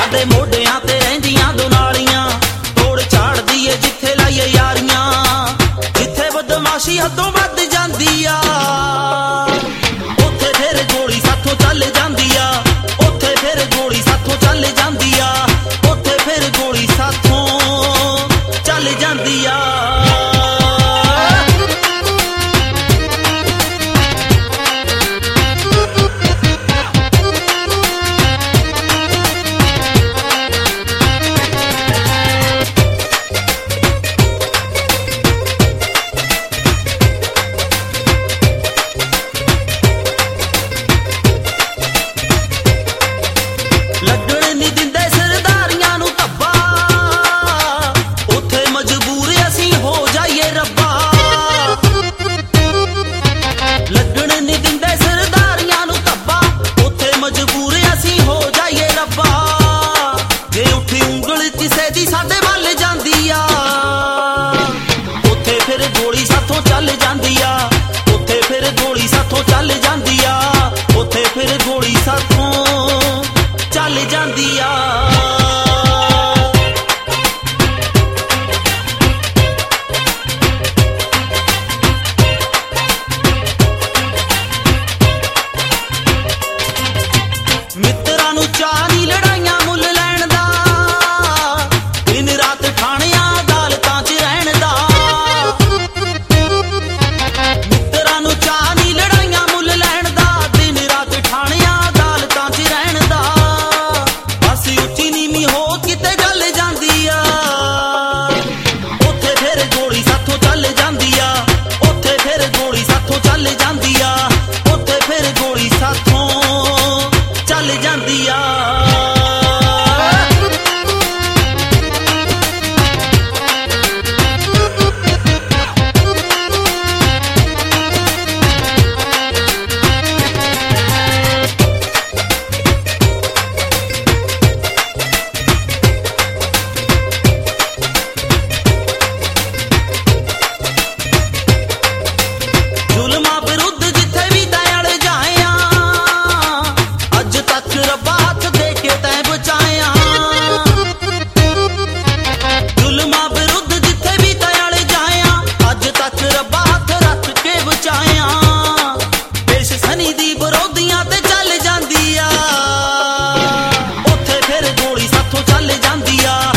दे मोढियां ते रहिंदियां दुनालियां तोड़ झाड़दी ए जिथे लाइए यारियां जिथे बदमाशी हदों वध जांदी आ उत्थे फिर गोली साथों चल जांदी आ उत्थे फिर गोली साथों चल जांदी आ उत्थे फिर गोली साथों चल जांदी आ मित्रां नूं चाह नी लड़ाइयां मुल लैण दा दिन रात थाणियां अदालतां च रहण दा मित्रां नूं चाह नी लड़ाइयां मुल लैण दा दिन रात थाणियां अदालतां च रहण दा बस उच्ची नीवीं हो किते गल जांदी आ उत्थे फिर गोली साथों चल जांदी आ उत्थे फिर गोली साथों चल जांदी आ उत्थे फिर गोली साथों चल जांदी आ जुल्मां विरुद्ध जिथे भी दयाल जाया अज तक रब्बा हाथ दे के तैं बचाया जुल्मां विरुद्ध जिथे भी दयाल जाया अज तक रब्बा हाथ रख के बचाया पेश सनी दी विरोधियां ते चल जांदी आ उत्थे फिर गोली साथों चल जांदी आ